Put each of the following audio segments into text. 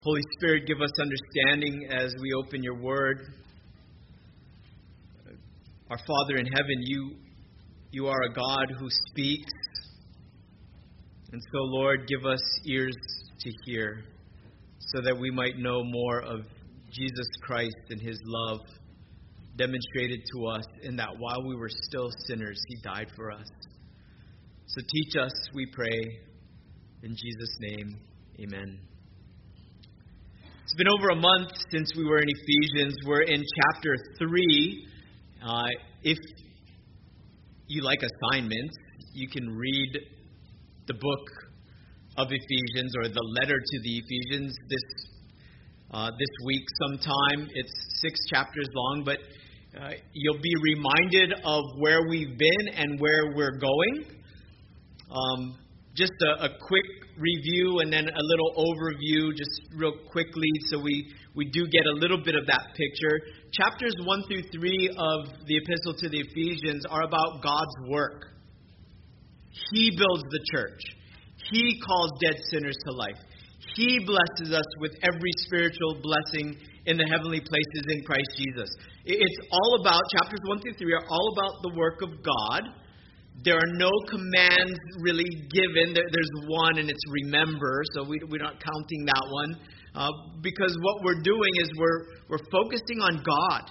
Holy Spirit, give us understanding as we open your word. Our Father in heaven, you are a God who speaks. And so, Lord, give us ears to hear so that we might know more of Jesus Christ and his love demonstrated to us in that while we were still sinners, he died for us. So teach us, we pray. In Jesus' name, amen. It's been over a month since we were in Ephesians. We're in chapter 3. If you like assignments, you can read the book of Ephesians or the letter to the Ephesians this week sometime. It's 6 chapters long, but you'll be reminded of where we've been and where we're going. Just a quick review and then a little overview, just real quickly, so we do get a little bit of that picture. Chapters 1 through 3 of the Epistle to the Ephesians are about God's work. He builds the church. He calls dead sinners to life. He blesses us with every spiritual blessing in the heavenly places in Christ Jesus. It's all about, chapters 1 through 3 are all about the work of God. There are no commands really given. There's one, and it's remember, so we're not counting that one. Because what we're doing is we're focusing on God.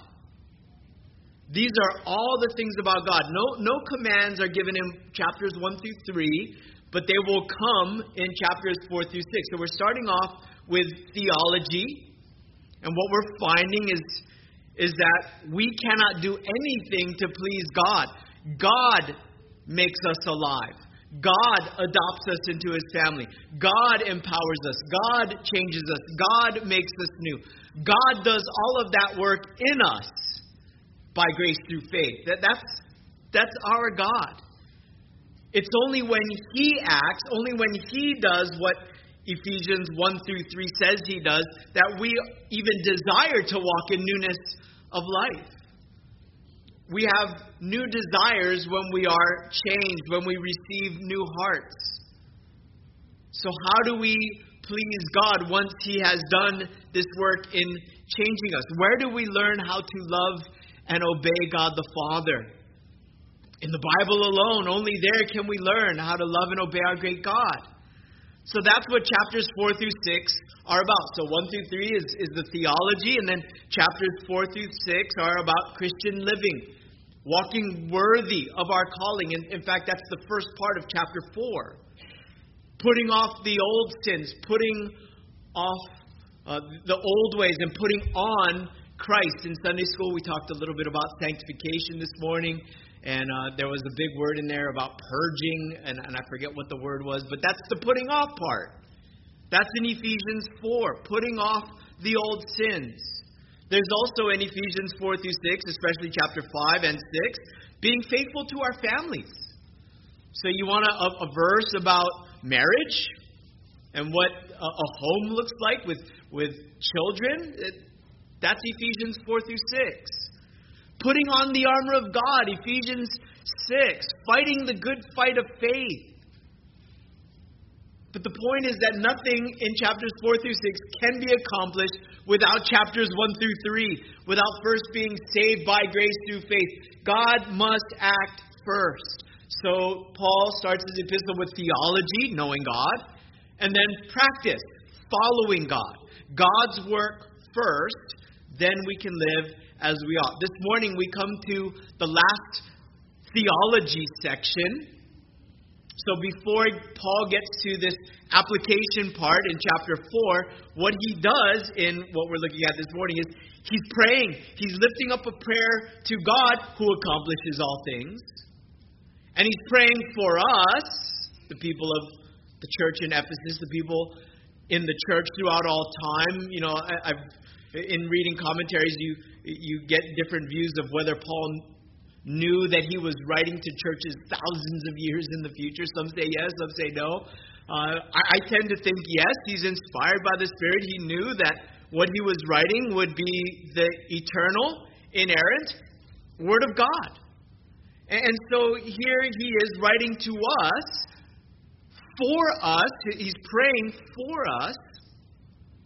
These are all the things about God. No commands are given in chapters 1 through 3, but they will come in chapters 4 through 6. So we're starting off with theology, and what we're finding is that we cannot do anything to please God. God makes us alive. God adopts us into his family. God empowers us. God changes us. God makes us new. God does all of that work in us by grace through faith. That's our God. It's only when he acts, only when he does what Ephesians 1 through 3 says he does, that we even desire to walk in newness of life. We have new desires when we are changed, when we receive new hearts. So how do we please God once he has done this work in changing us? Where do we learn how to love and obey God the Father? In the Bible alone, only there can we learn how to love and obey our great God. So that's what chapters 4 through 6 are about. So 1 through 3 is the theology, and then chapters 4 through 6 are about Christian living. Walking worthy of our calling. In fact, that's the first part of chapter 4. Putting off the old sins, putting off the old ways, and putting on Christ. In Sunday school, we talked a little bit about sanctification this morning, and there was a big word in there about purging, and I forget what the word was, but that's the putting off part. That's in Ephesians 4, putting off the old sins. There's also in Ephesians 4 through 6, especially chapter 5 and 6, being faithful to our families. So you want a verse about marriage and what a home looks like with children? That's Ephesians 4 through 6. Putting on the armor of God, Ephesians 6. Fighting the good fight of faith. But the point is that nothing in chapters 4 through 6 can be accomplished without chapters 1 through 3, without first being saved by grace through faith. God must act first. So Paul starts his epistle with theology, knowing God, and then practice, following God. God's work first, then we can live as we ought. This morning we come to the last theology section. So before Paul gets to this application part in chapter 4, what he does in what we're looking at this morning is he's praying. He's lifting up a prayer to God who accomplishes all things. And he's praying for us, the people of the church in Ephesus, the people in the church throughout all time. You know, in reading commentaries, you get different views of whether Paul knew that he was writing to churches thousands of years in the future. Some say yes, some say no. I tend to think yes, he's inspired by the Spirit. He knew that what he was writing would be the eternal, inerrant Word of God. And so here he is writing to us, for us, he's praying for us,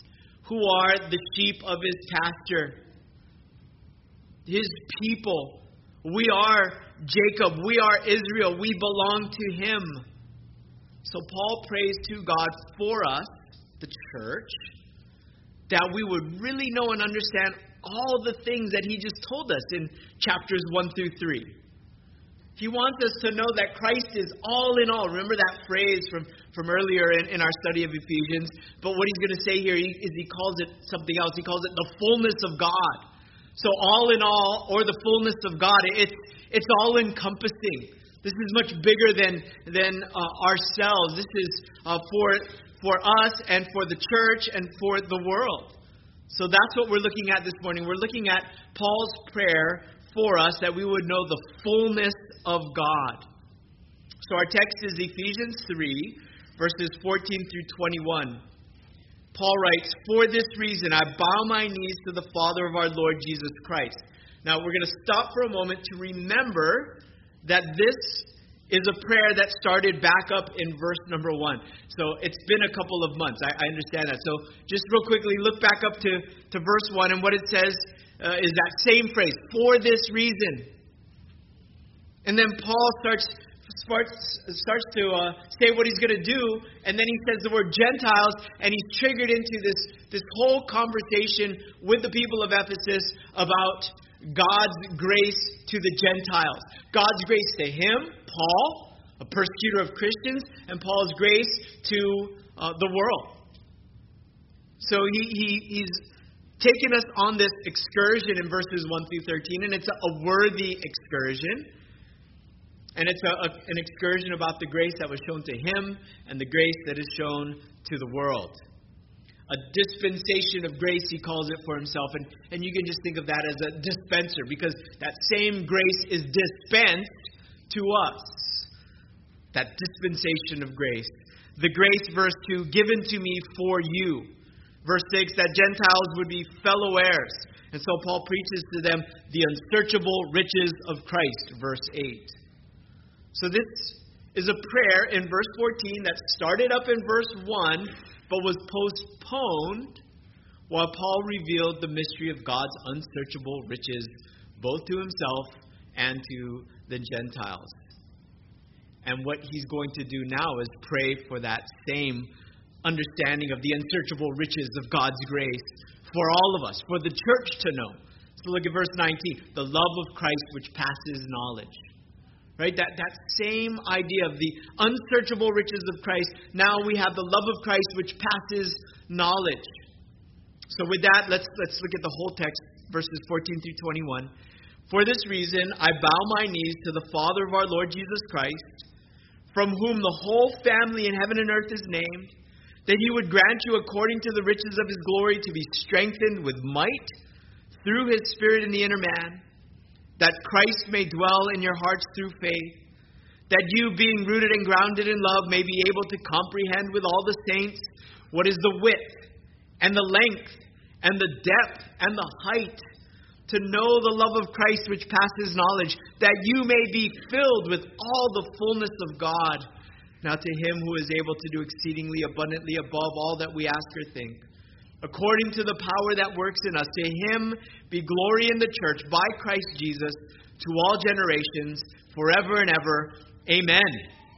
who are the sheep of his pasture. His people. We are Jacob. We are Israel. We belong to him. So Paul prays to God for us, the church, that we would really know and understand all the things that he just told us in chapters 1 through 3. He wants us to know that Christ is all in all. Remember that phrase from earlier in our study of Ephesians? But what he's going to say here is he calls it something else. He calls it the fullness of God. So all in all, or the fullness of God, it's all encompassing. This is much bigger than ourselves. This is for us and for the church and for the world. So that's what we're looking at this morning. We're looking at Paul's prayer for us that we would know the fullness of God. So our text is Ephesians 3, verses 14 through 21. Paul writes, "For this reason I bow my knees to the Father of our Lord Jesus Christ." Now we're going to stop for a moment to remember that this is a prayer that started back up in verse number 1. So it's been a couple of months. I understand that. So just real quickly, look back up to verse 1, and what it says is that same phrase, "for this reason." And then Paul starts to say what he's going to do, and then he says the word Gentiles, and he's triggered into this whole conversation with the people of Ephesus about God's grace to the Gentiles. God's grace to him, Paul, a persecutor of Christians, and Paul's grace to the world. So he's taken us on this excursion in verses 1 through 13, and it's a worthy excursion. And it's an excursion about the grace that was shown to him and the grace that is shown to the world. A dispensation of grace, he calls it for himself. And you can just think of that as a dispenser, because that same grace is dispensed to us. That dispensation of grace. The grace, verse 2, given to me for you. Verse 6, that Gentiles would be fellow heirs. And so Paul preaches to them the unsearchable riches of Christ. Verse 8. So this is a prayer in verse 14 that started up in verse 1, but was postponed while Paul revealed the mystery of God's unsearchable riches, both to himself and to the Gentiles. And what he's going to do now is pray for that same understanding of the unsearchable riches of God's grace for all of us, for the church to know. So look at verse 19. The love of Christ which passes knowledge. Right? That same idea of the unsearchable riches of Christ. Now we have the love of Christ which passes knowledge. So with that, let's look at the whole text, verses 14 through 21. For this reason, I bow my knees to the Father of our Lord Jesus Christ, from whom the whole family in heaven and earth is named, that he would grant you according to the riches of his glory to be strengthened with might through his Spirit in the inner man, that Christ may dwell in your hearts through faith, that you, being rooted and grounded in love, may be able to comprehend with all the saints what is the width and the length and the depth and the height, to know the love of Christ which passes knowledge, that you may be filled with all the fullness of God. Now to him who is able to do exceedingly abundantly above all that we ask or think, according to the power that works in us, to him be glory in the church by Christ Jesus to all generations, forever and ever. Amen.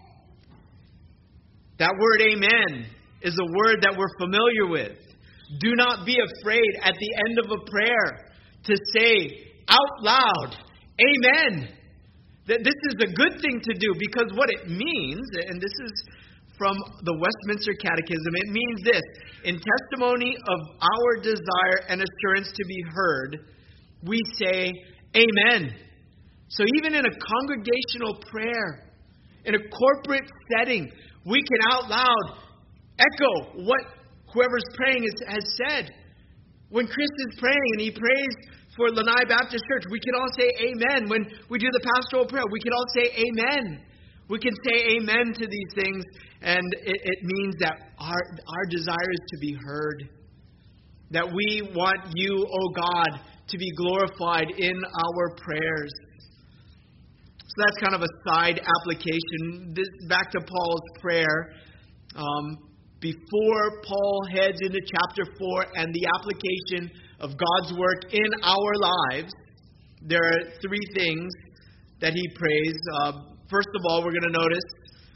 That word amen is a word that we're familiar with. Do not be afraid at the end of a prayer to say out loud, amen. This is a good thing to do, because what it means, and this is from the Westminster Catechism, it means this: in testimony of our desire and assurance to be heard, we say amen. So even in a congregational prayer, in a corporate setting, we can out loud echo what whoever's praying has said. When Chris is praying and he prays for Lanai Baptist Church, we can all say amen. When we do the pastoral prayer, we can all say amen. We can say amen to these things, and it means that our desire is to be heard. That we want you, O God, to be glorified in our prayers. So that's kind of a side application. Back to Paul's prayer. before Paul heads into chapter 4 and the application of God's work in our lives, there are three things that he prays. First of all, we're going to notice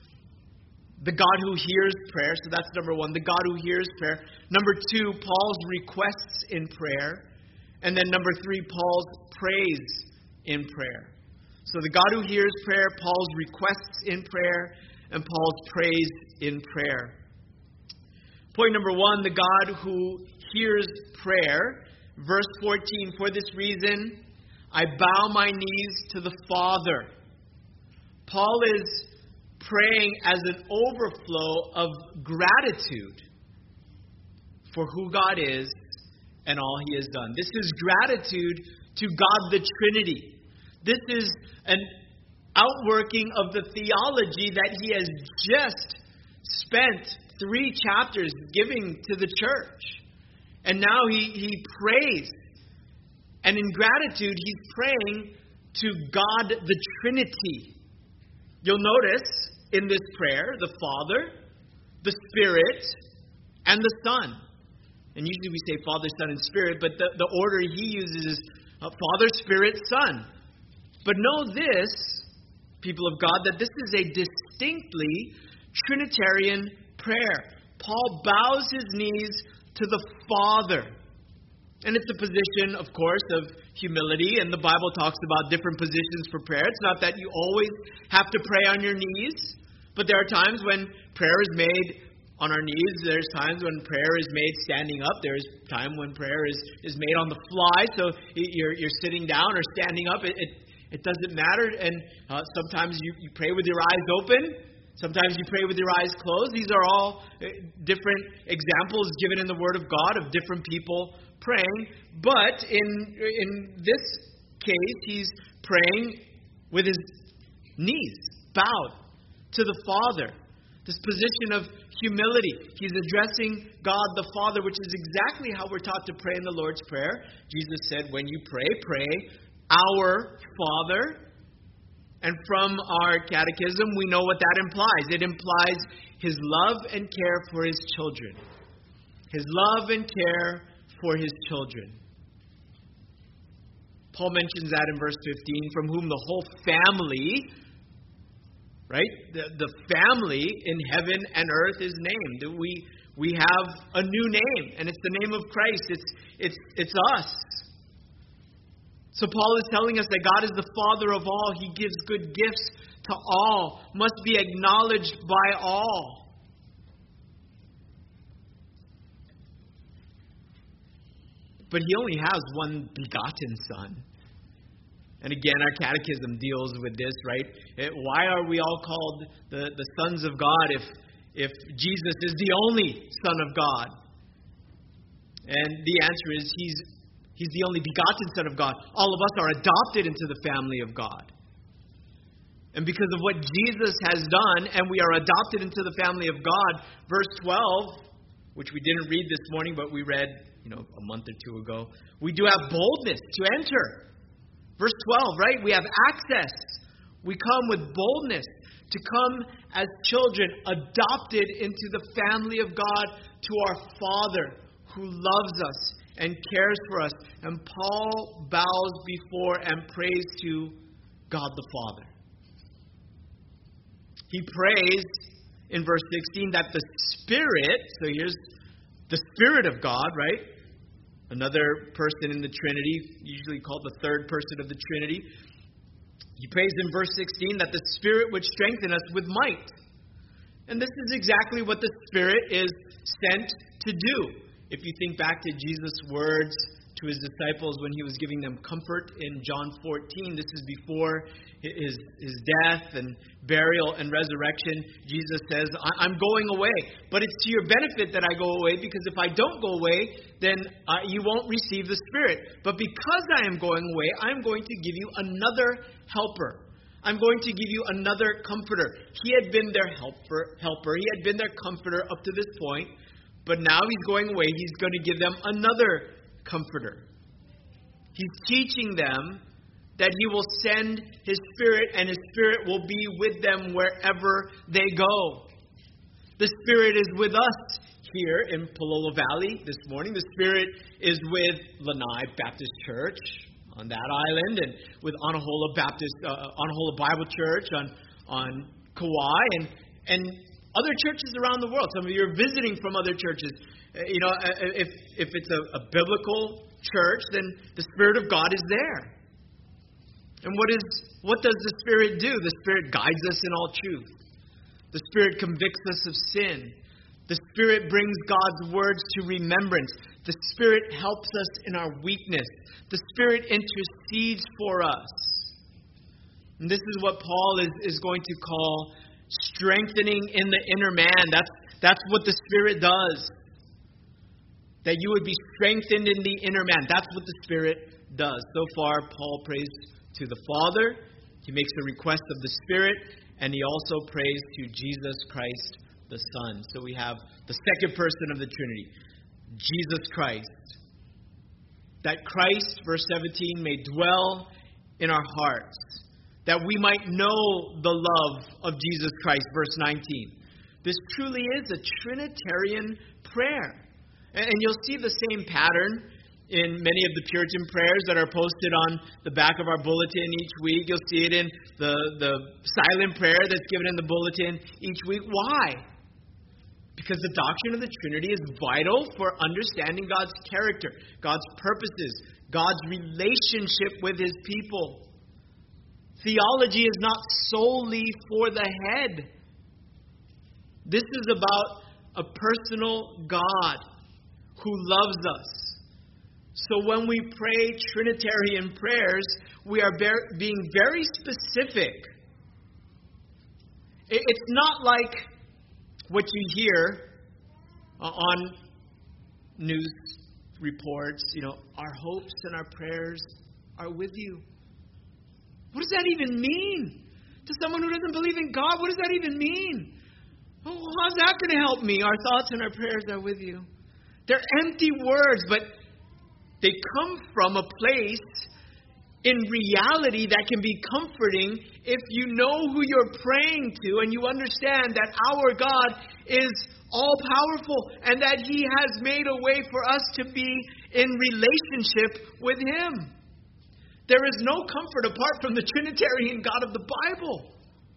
the God who hears prayer. So that's number one, the God who hears prayer. Number two, Paul's requests in prayer. And then number three, Paul's praise in prayer. So the God who hears prayer, Paul's requests in prayer, and Paul's praise in prayer. Point number one, the God who hears prayer. Verse 14, for this reason, I bow my knees to the Father. Paul is praying as an overflow of gratitude for who God is and all He has done. This is gratitude to God the Trinity. This is an outworking of the theology that he has just spent 3 chapters giving to the church. And now he prays. And in gratitude, he's praying to God the Trinity. You'll notice in this prayer, the Father, the Spirit, and the Son. And usually we say Father, Son, and Spirit, but the order he uses is Father, Spirit, Son. But know this, people of God, that this is a distinctly Trinitarian prayer. Paul bows his knees to the Father. And it's a position, of course, of humility. And the Bible talks about different positions for prayer. It's not that you always have to pray on your knees. But there are times when prayer is made on our knees. There's times when prayer is made standing up. There's time when prayer is made on the fly. So you're sitting down or standing up. It doesn't matter. And sometimes you pray with your eyes open. Sometimes you pray with your eyes closed. These are all different examples given in the Word of God of different people praying. But in this case, he's praying with his knees bowed to the Father. This position of humility. He's addressing God the Father, which is exactly how we're taught to pray in the Lord's Prayer. Jesus said, when you pray, pray, our Father. And from our catechism, we know what that implies. It implies his love and care for his children. His love and care for his children. Paul mentions that in verse 15, from whom the whole family, right? The family in heaven and earth is named. We have a new name, and it's the name of Christ. It's us. So Paul is telling us that God is the Father of all. He gives good gifts to all, must be acknowledged by all. But he only has one begotten Son. And again, our catechism deals with this, right? Why are we all called the sons of God if Jesus is the only Son of God? And the answer is He's the only begotten Son of God. All of us are adopted into the family of God. And because of what Jesus has done, and we are adopted into the family of God, verse 12, which we didn't read this morning, but we read, a month or two ago, we do have boldness to enter. Verse 12, right? We have access. We come with boldness to come as children adopted into the family of God, to our Father who loves us and cares for us. And Paul bows before and prays to God the Father. He prays in verse 16 that the Spirit, so here's the Spirit of God, right? Another person in the Trinity, usually called the third person of the Trinity. He prays in verse 16 that the Spirit would strengthen us with might. And this is exactly what the Spirit is sent to do. If you think back to Jesus' words to his disciples when he was giving them comfort in John 14, this is before his death and burial and resurrection. Jesus says, I'm going away, but it's to your benefit that I go away, because if I don't go away, then you won't receive the Spirit. But because I am going away, I'm going to give you another helper. I'm going to give you another comforter. He had been their helper. He had been their comforter up to this point. But now he's going away. He's going to give them another comforter. He's teaching them that he will send his Spirit, and his Spirit will be with them wherever they go. The Spirit is with us here in Palolo Valley this morning. The Spirit is with Lanai Baptist Church on that island, and with Anahola Bible Church on Kauai, and other churches around the world. Some of you are visiting from other churches. If it's a biblical church, then the Spirit of God is there. And what does the Spirit do? The Spirit guides us in all truth. The Spirit convicts us of sin. The Spirit brings God's words to remembrance. The Spirit helps us in our weakness. The Spirit intercedes for us. And this is what Paul is going to call strengthening in the inner man. That's what the Spirit does. That you would be strengthened in the inner man. That's what the Spirit does. So far, Paul prays to the Father. He makes a request of the Spirit. And he also prays to Jesus Christ, the Son. So we have the second person of the Trinity, Jesus Christ. That Christ, verse 17, may dwell in our hearts. That we might know the love of Jesus Christ, verse 19. This truly is a Trinitarian prayer. And you'll see the same pattern in many of the Puritan prayers that are posted on the back of our bulletin each week. You'll see it in the silent prayer that's given in the bulletin each week. Why? Because the doctrine of the Trinity is vital for understanding God's character, God's purposes, God's relationship with His people. Theology is not solely for the head. This is about a personal God who loves us. So when we pray Trinitarian prayers, we are being very specific. It's not like what you hear on news reports, our hopes and our prayers are with you. What does that even mean? To someone who doesn't believe in God, what does that even mean? Oh, how's that going to help me? Our thoughts and our prayers are with you. They're empty words, but they come from a place in reality that can be comforting if you know who you're praying to and you understand that our God is all-powerful and that He has made a way for us to be in relationship with Him. There is no comfort apart from the Trinitarian God of the Bible.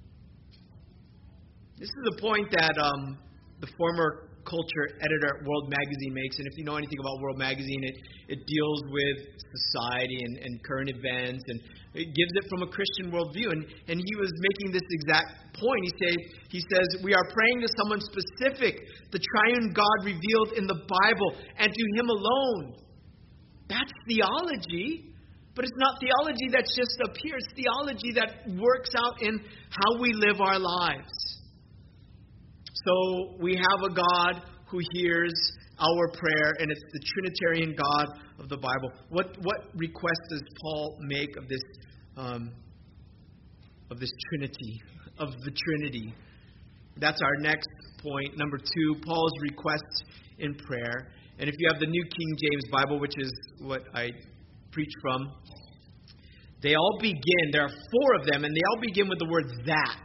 This is a point that the former culture editor at World Magazine makes, and if you know anything about World Magazine, it deals with society and current events, and it gives it from a Christian worldview. And he was making this exact point. He says, we are praying to someone specific, the triune God revealed in the Bible, and to Him alone. That's theology. But it's not theology that's just up here. It's theology that works out in how we live our lives. So we have a God who hears our prayer, and it's the Trinitarian God of the Bible. What request does Paul make of this Trinity, of the Trinity? That's our next point. Number 2, Paul's requests in prayer. And if you have the New King James Bible, which is what I preach from, they all begin, there are 4 of them, and they all begin with the word that.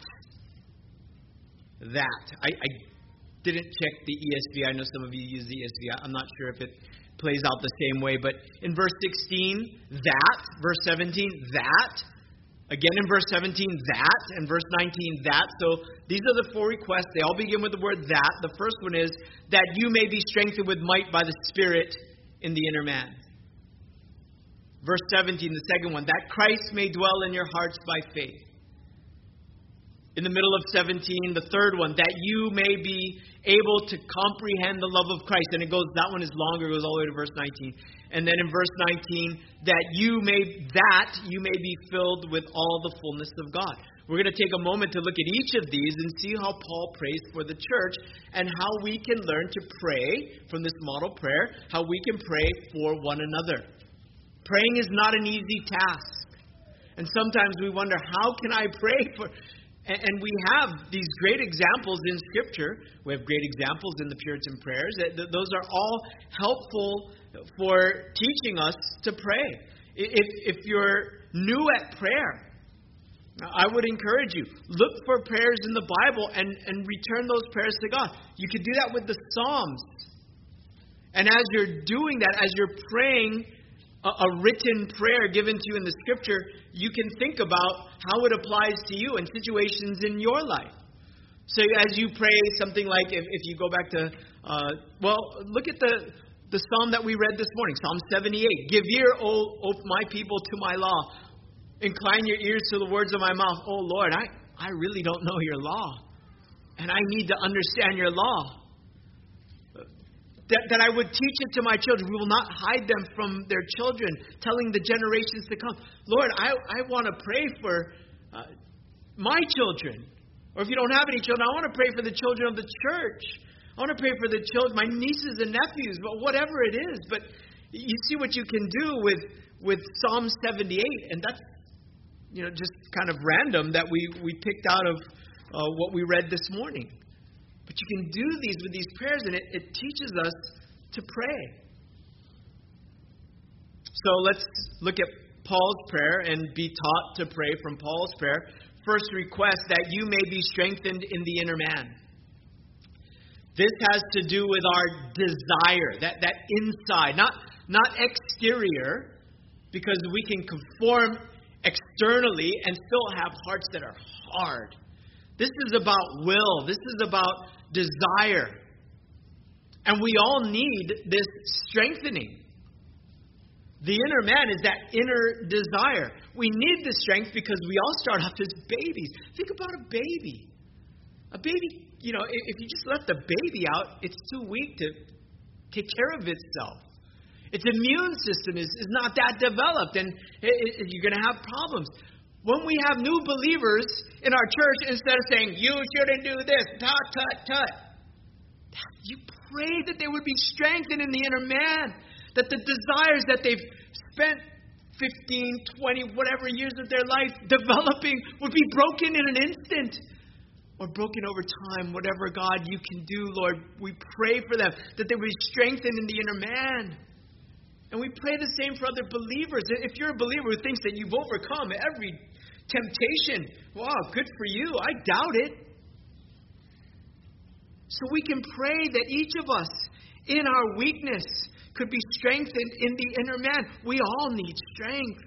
That. I didn't check the ESV. I know some of you use the ESV. I'm not sure if it plays out the same way. But in verse 16, that. Verse 17, that. Again in verse 17, that. And verse 19, that. So these are the 4 requests. They all begin with the word that. The first one is, that you may be strengthened with might by the Spirit in the inner man. Verse 17, the second one, that Christ may dwell in your hearts by faith. In the middle of 17, the third one, that you may be able to comprehend the love of Christ. And it goes, that one is longer, it goes all the way to verse 19. And then in verse 19, that you may be filled with all the fullness of God. We're going to take a moment to look at each of these and see how Paul prays for the church and how we can learn to pray from this model prayer, how we can pray for one another. Praying is not an easy task. And sometimes we wonder, how can I pray for... And we have these great examples in Scripture. We have great examples in the Puritan prayers. Those are all helpful for teaching us to pray. If you're new at prayer, Now, I would encourage you, look for prayers in the Bible and return those prayers to God. You could do that with the Psalms. And as you're doing that, as you're praying a written prayer given to you in the Scripture, you can think about how it applies to you in situations in your life. So as you pray something like, if you go back to, look at the Psalm that we read this morning, Psalm 78. Give ear, O my people, to my law. Incline your ears to the words of my mouth. Oh, Lord, I really don't know your law. And I need to understand your law. That I would teach it to my children. We will not hide them from their children, telling the generations to come. Lord, I want to pray for my children. Or if you don't have any children, I want to pray for the children of the church. I want to pray for the children, my nieces and nephews, but whatever it is. But you see what you can do with Psalm 78, and that's just kind of random that we picked out of what we read this morning. But you can do these with these prayers, and it teaches us to pray. So let's look at Paul's prayer and be taught to pray from Paul's prayer. First request, that you may be strengthened in the inner man. This has to do with our desire, that inside, not exterior, because we can conform externally and still have hearts that are hard. This is about will. This is about desire. And we all need this strengthening. The inner man is that inner desire. We need the strength because we all start off as babies. Think about a baby. A baby, if you just let the baby out, it's too weak to take care of itself. Its immune system is not that developed, and you're going to have problems. When we have new believers in our church, instead of saying, you shouldn't do this, tut, you pray that they would be strengthened in the inner man, that the desires that they've spent 15, 20, whatever years of their life developing would be broken in an instant, or broken over time. Whatever, God, you can do, Lord, we pray for them, that they would be strengthened in the inner man. And we pray the same for other believers. If you're a believer who thinks that you've overcome every temptation, wow, good for you. I doubt it. So we can pray that each of us, in our weakness, could be strengthened in the inner man. We all need strength.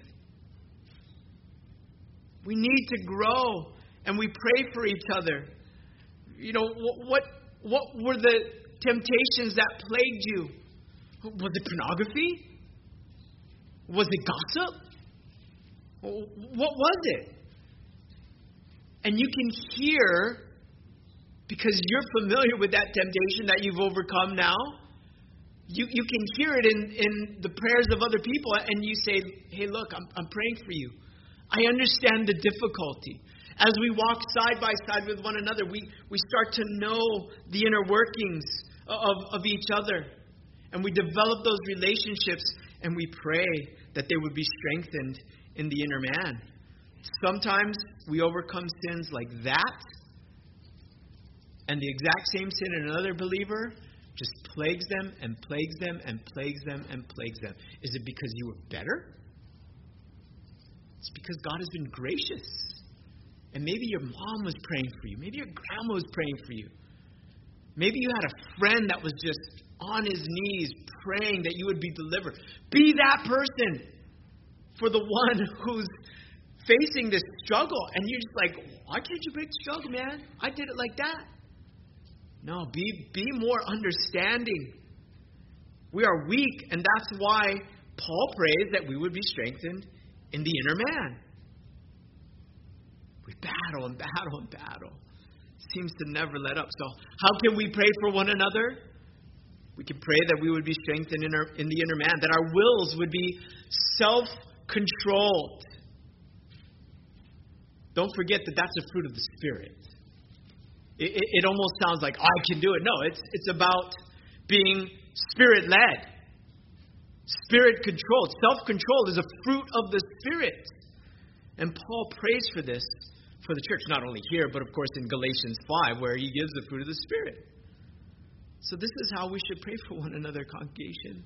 We need to grow, and we pray for each other. What were the temptations that plagued you? Was it pornography? Was it gossip? What was it? And you can hear, because you're familiar with that temptation that you've overcome now, you can hear it in the prayers of other people, and you say, hey, look, I'm praying for you. I understand the difficulty. As we walk side by side with one another, we start to know the inner workings of each other. And we develop those relationships, and we pray that they would be strengthened in the inner man. Sometimes we overcome sins like that, and the exact same sin in another believer just plagues them and plagues them and plagues them and plagues them. Is it because you were better? It's because God has been gracious. And maybe your mom was praying for you. Maybe your grandma was praying for you. Maybe you had a friend that was just on his knees praying that you would be delivered. Be that person for the one who's facing this struggle. And you're just like, why can't you break the struggle, man? I did it like that. No, be more understanding. We are weak, and that's why Paul prays that we would be strengthened in the inner man. We battle and battle and battle. Seems to never let up. So how can we pray for one another? We can pray that we would be strengthened in the inner man, that our wills would be self-controlled. Don't forget that that's a fruit of the Spirit. It almost sounds like, I can do it. No, it's about being Spirit-led, Spirit-controlled. Self-control is a fruit of the Spirit. And Paul prays for this for the church, not only here, but of course in Galatians 5, where he gives the fruit of the Spirit. So this is how we should pray for one another, congregation.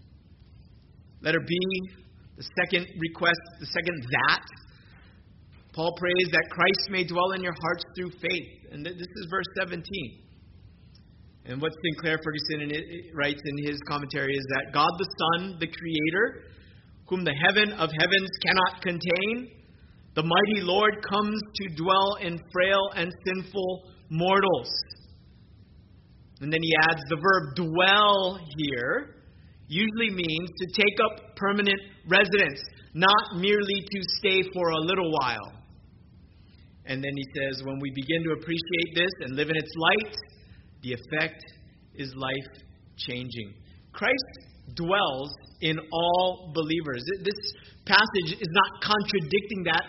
Letter B, the second request, the second that, Paul prays that Christ may dwell in your hearts through faith. And this is verse 17. And what Sinclair Ferguson writes in his commentary is that God the Son, the Creator, whom the heaven of heavens cannot contain, the mighty Lord comes to dwell in frail and sinful mortals. And then he adds the verb dwell here usually means to take up permanent residence, not merely to stay for a little while. And then he says, when we begin to appreciate this and live in its light, the effect is life-changing. Christ dwells in all believers. This passage is not contradicting that,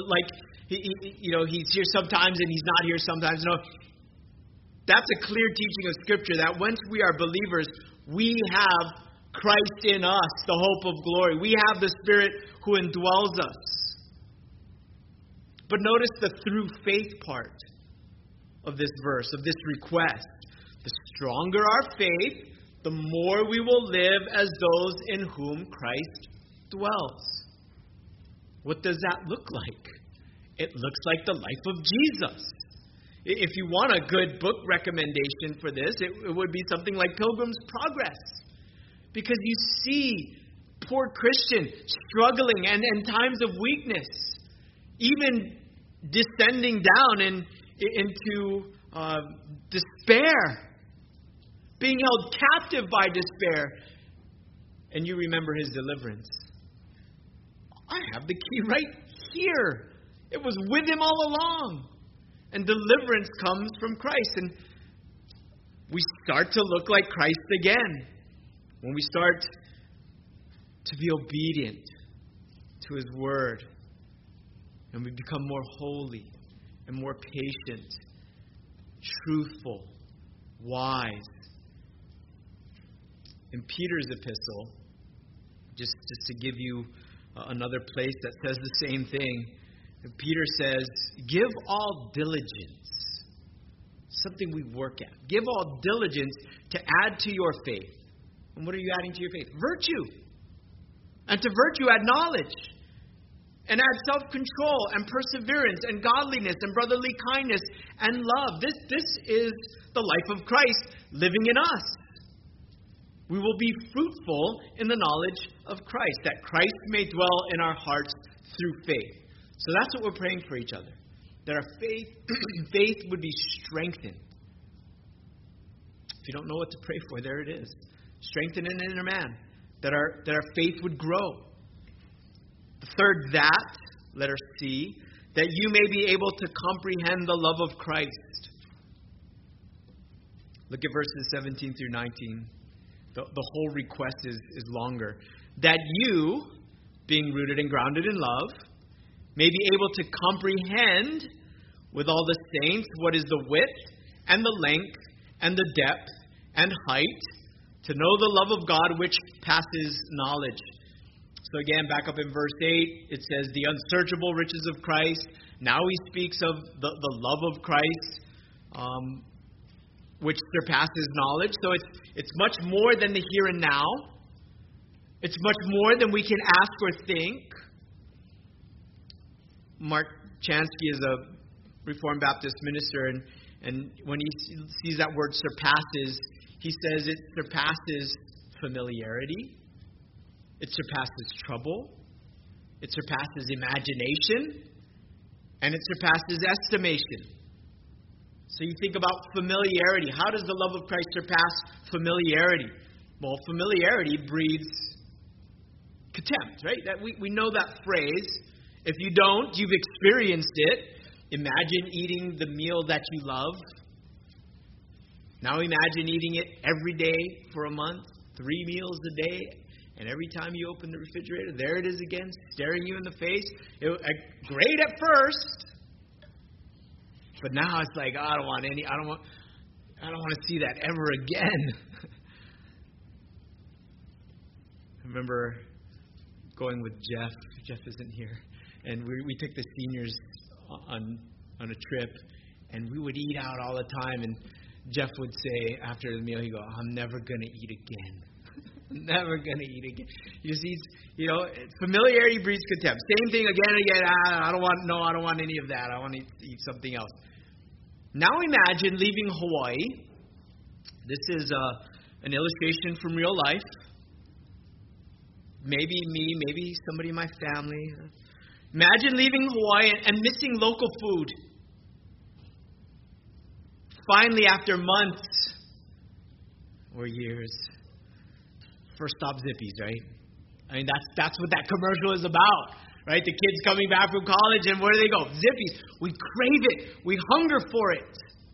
he's here sometimes and he's not here sometimes. No, that's a clear teaching of Scripture that once we are believers, we have Christ in us, the hope of glory. We have the Spirit who indwells us. But notice the through faith part of this verse, of this request. The stronger our faith, the more we will live as those in whom Christ dwells. What does that look like? It looks like the life of Jesus. If you want a good book recommendation for this, it would be something like Pilgrim's Progress. Because you see poor Christian struggling and in times of weakness, even descending down into despair, being held captive by despair. And you remember his deliverance. I have the key right here. It was with him all along. And deliverance comes from Christ. And we start to look like Christ again. When we start to be obedient to His Word. And we become more holy and more patient, truthful, wise. In Peter's epistle, just to give you another place that says the same thing, Peter says, give all diligence, something we work at. Give all diligence to add to your faith. And what are you adding to your faith? Virtue. And to virtue add knowledge. And add self-control and perseverance and godliness and brotherly kindness and love. This is the life of Christ living in us. We will be fruitful in the knowledge of Christ, that Christ may dwell in our hearts through faith. So that's what we're praying for each other. That our faith would be strengthened. If you don't know what to pray for, there it is. Strengthen an inner man. That our faith would grow. The third, that, letter C, that you may be able to comprehend the love of Christ. Look at verses 17 through 19. The whole request is longer. That you, being rooted and grounded in love, may be able to comprehend with all the saints what is the width and the length and the depth and height, to know the love of God which passes knowledge. So again, back up in verse 8, it says the unsearchable riches of Christ. Now he speaks of the love of Christ, which surpasses knowledge. So it's much more than the here and now. It's much more than we can ask or think. Mark Chansky is a Reformed Baptist minister, and when he sees that word surpasses, he says it surpasses familiarity. It surpasses trouble. It surpasses imagination. And it surpasses estimation. So you think about familiarity. How does the love of Christ surpass familiarity? Well, familiarity breeds contempt, right? That we know that phrase. If you don't, you've experienced it. Imagine eating the meal that you love. Now imagine eating it every day for a month, 3 meals a day. And every time you open the refrigerator, there it is again, staring you in the face. Great at first, but now it's like, I don't want to see that ever again. I remember going with Jeff. Jeff isn't here, and we took the seniors on a trip, and we would eat out all the time. And Jeff would say after the meal, he'd go, "I'm never going to eat again." Never going to eat again. You just eat, familiarity breeds contempt. Same thing again and again. I don't want any of that. I want to eat something else. Now imagine leaving Hawaii. This is an illustration from real life. Maybe me, maybe somebody in my family. Imagine leaving Hawaii and missing local food. Finally, after months or years, first stop Zippy's, right? I mean, that's what that commercial is about, right? The kids coming back from college, and where do they go? Zippy's. We crave it. We hunger for it.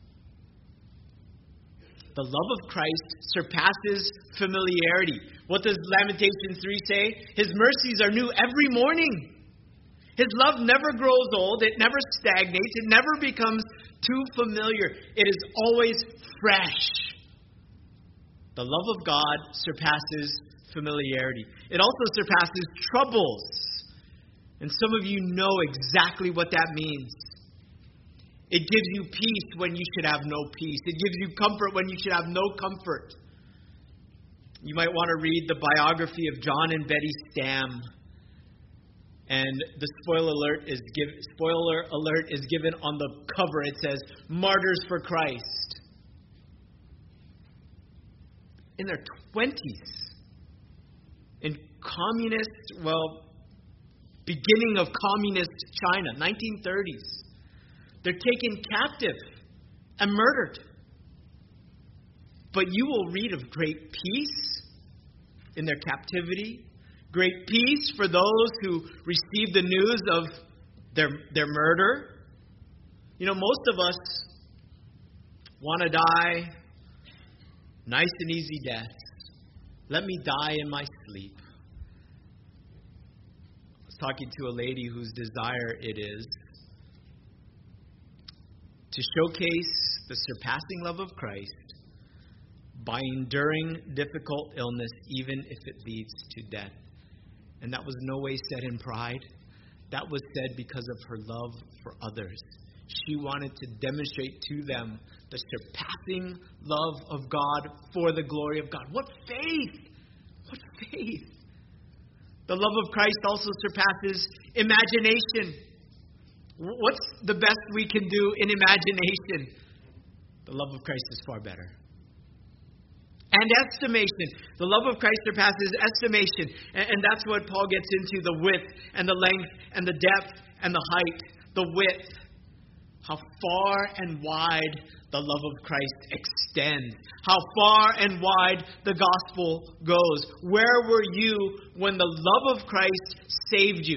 The love of Christ surpasses familiarity. What does Lamentations 3 say? His mercies are new every morning. His love never grows old. It never stagnates. It never becomes too familiar. It is always fresh. The love of God surpasses familiarity. It also surpasses troubles. And some of you know exactly what that means. It gives you peace when you should have no peace. It gives you comfort when you should have no comfort. You might want to read the biography of John and Betty Stamm. And the spoiler alert is given on the cover. It says, Martyrs for Christ. In their 20s. In beginning of communist China, 1930s. They're taken captive and murdered. But you will read of great peace in their captivity. Great peace for those who receive the news of their murder. Most of us want to die nice and easy deaths. Let me die in my sleep. I was talking to a lady whose desire it is to showcase the surpassing love of Christ by enduring difficult illness, even if it leads to death. And that was no way said in pride. That was said because of her love for others. She wanted to demonstrate to them the surpassing love of God for the glory of God. What faith! What faith! The love of Christ also surpasses imagination. What's the best we can do in imagination? The love of Christ is far better. And estimation. The love of Christ surpasses estimation. And that's what Paul gets into, the width and the length and the depth and the height. The width. How far and wide the love of Christ extends. How far and wide the gospel goes. Where were you when the love of Christ saved you?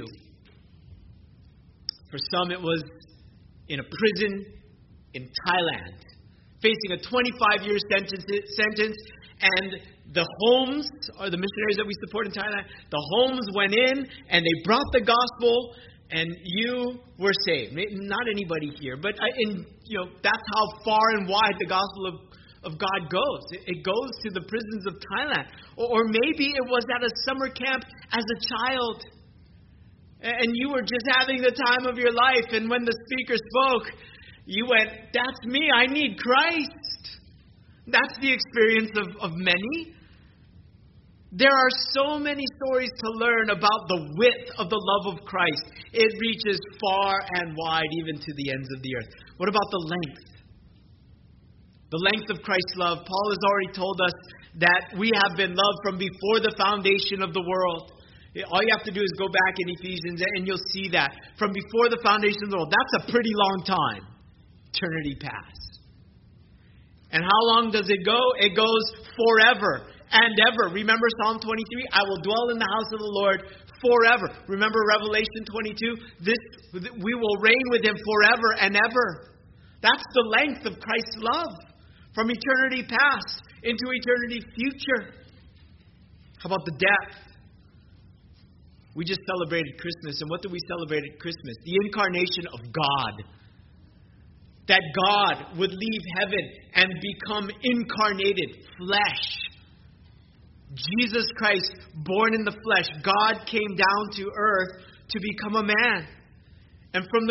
For some, it was in a prison in Thailand, facing a 25-year sentence, and the homes, or the missionaries that we support in Thailand, the homes went in, and they brought the gospel, and you were saved. Not anybody here, but that's how far and wide the gospel of God goes. It goes to the prisons of Thailand. Or maybe it was at a summer camp as a child, and you were just having the time of your life, and when the speaker spoke, you went, that's me, I need Christ. That's the experience of many. There are so many stories to learn about the width of the love of Christ. It reaches far and wide, even to the ends of the earth. What about the length? The length of Christ's love. Paul has already told us that we have been loved from before the foundation of the world. All you have to do is go back in Ephesians and you'll see that. From before the foundation of the world. That's a pretty long time. Eternity past. And how long does it go? It goes forever and ever. Remember Psalm 23? I will dwell in the house of the Lord forever. Remember Revelation 22? We will reign with Him forever and ever. That's the length of Christ's love. From eternity past into eternity future. How about the depth? We just celebrated Christmas. And what did we celebrate at Christmas? The incarnation of God. That God would leave heaven and become incarnated flesh. Jesus Christ, born in the flesh. God came down to earth to become a man. And from the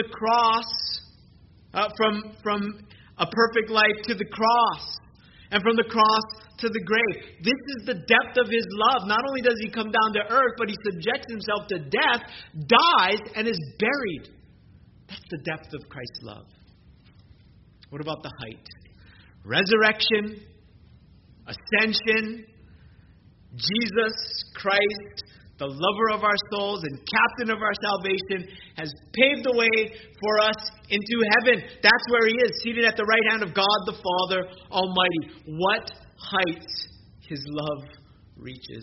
cross, from a perfect life to the cross. And from the cross to the grave. This is the depth of his love. Not only does he come down to earth, but he subjects himself to death, dies, and is buried. That's the depth of Christ's love. What about the height? Resurrection, ascension, Jesus Christ, the lover of our souls and captain of our salvation, has paved the way for us into heaven. That's where he is, seated at the right hand of God the Father Almighty. What heights his love reaches.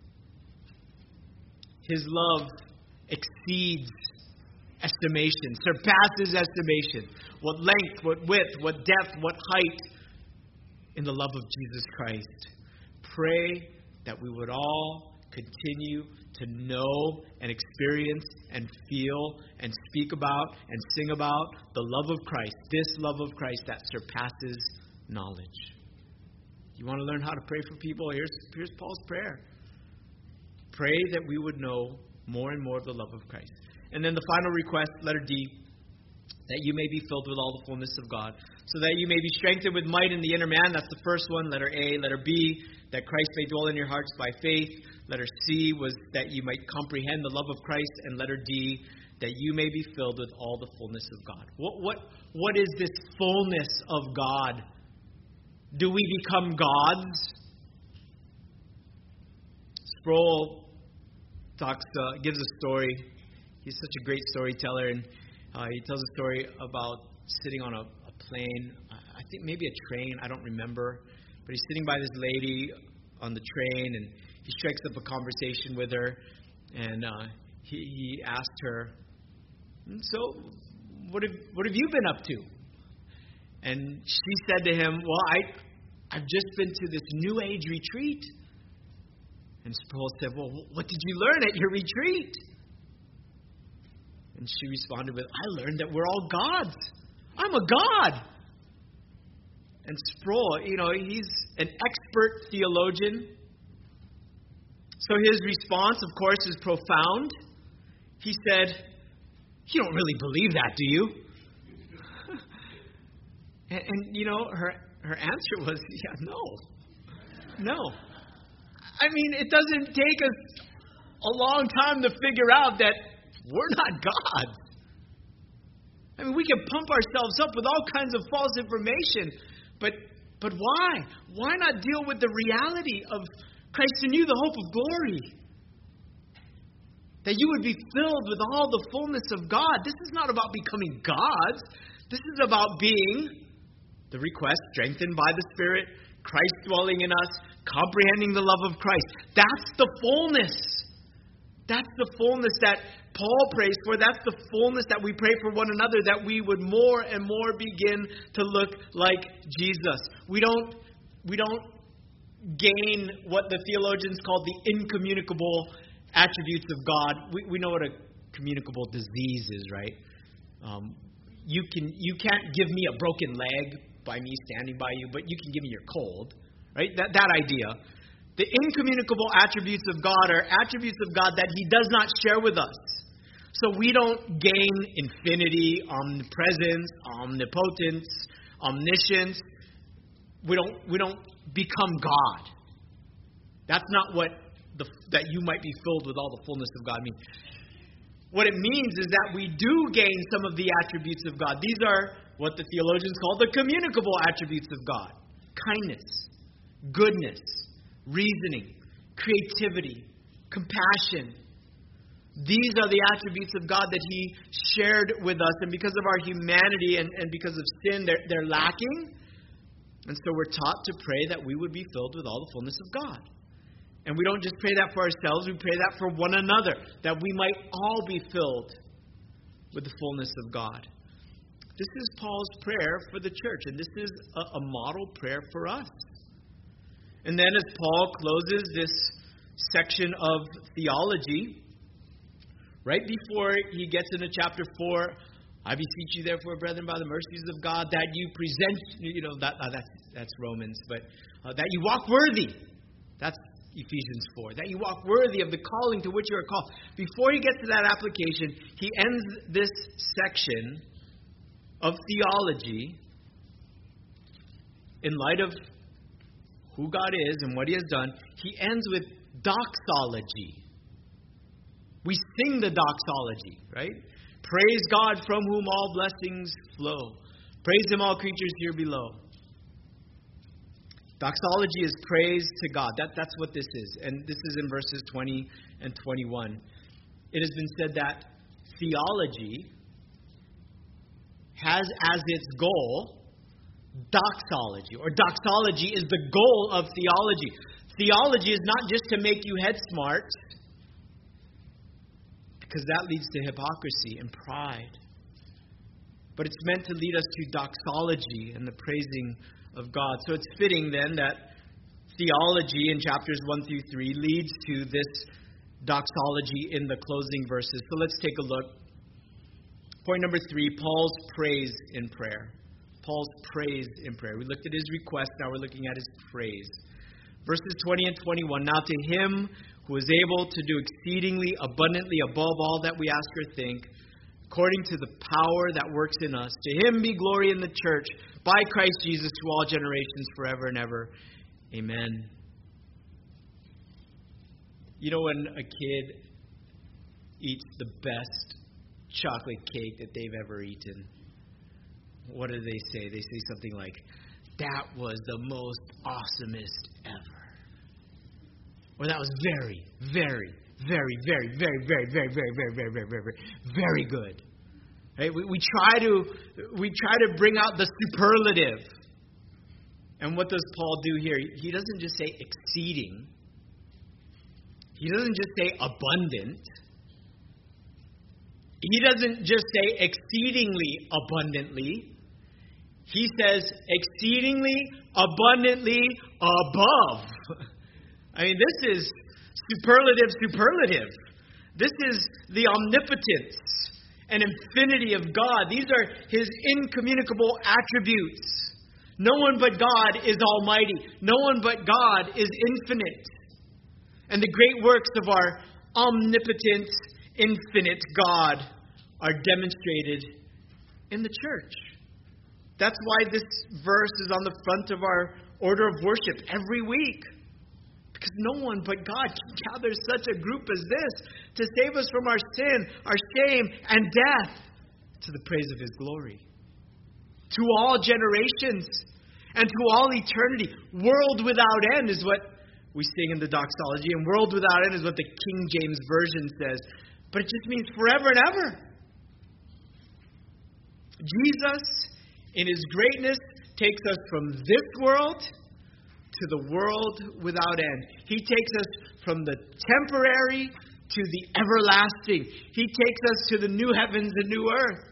His love exceeds estimation, surpasses estimation. What length, what width, what depth, what height in the love of Jesus Christ. Pray that we would all continue to know and experience and feel and speak about and sing about the love of Christ. This love of Christ that surpasses knowledge. You want to learn how to pray for people? Here's Paul's prayer. Pray that we would know more and more of the love of Christ. And then the final request, letter D, that you may be filled with all the fullness of God, so that you may be strengthened with might in the inner man. That's the first one. Letter A. Letter B, that Christ may dwell in your hearts by faith. Letter C was that you might comprehend the love of Christ. And letter D, that you may be filled with all the fullness of God. What is this fullness of God? Do we become gods? Sproul gives a story. He's such a great storyteller, and he tells a story about sitting on a plane. I think maybe a train. I don't remember. But he's sitting by this lady on the train, and he strikes up a conversation with her, and he asked her, "So, what have you been up to?" And she said to him, "Well, I've just been to this New Age retreat." And Sproul said, "Well, what did you learn at your retreat?" And she responded with, "I learned that we're all gods. I'm a god." And Sproul, he's an expert theologian. So his response, of course, is profound. He said, "You don't really believe that, do you?" and her answer was, "Yeah, no. I mean, it doesn't take us a long time to figure out that we're not gods. I mean, we can pump ourselves up with all kinds of false information, but why? Why not deal with the reality of Christ in you, the hope of glory? That you would be filled with all the fullness of God. This is not about becoming gods. This is about being," the request, "strengthened by the Spirit, Christ dwelling in us, comprehending the love of Christ." That's the fullness. That's the fullness that Paul prays for. That's the fullness that we pray for one another, that we would more and more begin to look like Jesus. We don't gain what the theologians call the incommunicable attributes of God. We know what a communicable disease is, right? You can't give me a broken leg by me standing by you, but you can give me your cold, right? That idea. The incommunicable attributes of God are attributes of God that He does not share with us. So we don't gain infinity, omnipresence, omnipotence, omniscience. We don't become God. That's not what that you might be filled with all the fullness of God means. What it means is that we do gain some of the attributes of God. These are what the theologians call the communicable attributes of God: kindness, goodness, reasoning, creativity, compassion. These are the attributes of God that He shared with us. And because of our humanity and because of sin, they're lacking. And so we're taught to pray that we would be filled with all the fullness of God. And we don't just pray that for ourselves, we pray that for one another, that we might all be filled with the fullness of God. This is Paul's prayer for the church, and this is a model prayer for us. And then as Paul closes this section of theology, right before he gets into chapter 4, "I beseech you therefore, brethren, by the mercies of God, that you present," that's Romans, but that you walk worthy. That's Ephesians 4. That you walk worthy of the calling to which you are called. Before he gets to that application, he ends this section of theology in light of who God is and what He has done, He ends with doxology. We sing the doxology, right? Praise God from whom all blessings flow. Praise Him, all creatures here below. Doxology is praise to God. That's what this is. And this is in verses 20 and 21. It has been said that theology has as its goal doxology. Or doxology is the goal of theology. Theology is not just to make you head smart, because that leads to hypocrisy and pride. But it's meant to lead us to doxology and the praising of God. So it's fitting then that theology in chapters 1 through 3 leads to this doxology in the closing verses. So let's take a look. Point number 3, Paul's praise in prayer. Paul's praise in prayer. We looked at his request, now we're looking at his praise. Verses 20 and 21. Now to Him who is able to do exceedingly abundantly above all that we ask or think, according to the power that works in us, to Him be glory in the church, by Christ Jesus, to all generations, forever and ever. Amen. You know, when a kid eats the best chocolate cake that they've ever eaten, what do they say? They say something like, "That was the most awesomest ever." Or that was very, very, very, very, very, very, very, very, very, very, very, very, very good. Right? We try to bring out the superlative. And what does Paul do here? He doesn't just say exceeding. He doesn't just say abundant. He doesn't just say exceedingly abundantly. He says exceedingly abundantly above. I mean, this is superlative. This is the omnipotence and infinity of God. These are His incommunicable attributes. No one but God is almighty. No one but God is infinite. And the great works of our omnipotent, infinite God are demonstrated in the church. That's why this verse is on the front of our order of worship every week. Because no one but God can gather such a group as this to save us from our sin, our shame, and death to the praise of His glory. To all generations and to all eternity. World without end is what we sing in the doxology. And world without end is what the King James Version says. But it just means forever and ever. Jesus, in His greatness, takes us from this world to the world without end. He takes us from the temporary to the everlasting. He takes us to the new heavens and new earth.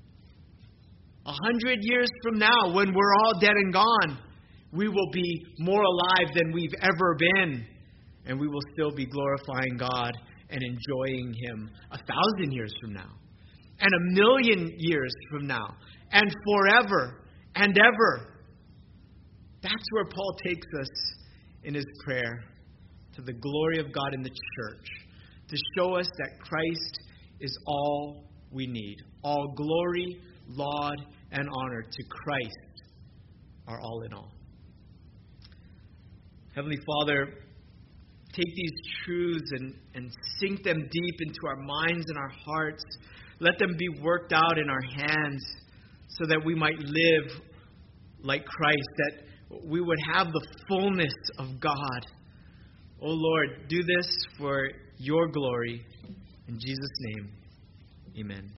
100 years from now, when we're all dead and gone, we will be more alive than we've ever been. And we will still be glorifying God and enjoying Him 1,000 years from now. And 1,000,000 years from now. And forever and ever. That's where Paul takes us in his prayer, to the glory of God in the church, to show us that Christ is all we need. All glory, laud, and honor to Christ, our all in all. Heavenly Father, take these truths and sink them deep into our minds and our hearts. Let them be worked out in our hands so that we might live like Christ, that we would have the fullness of God. Oh Lord, do this for Your glory. In Jesus' name, amen.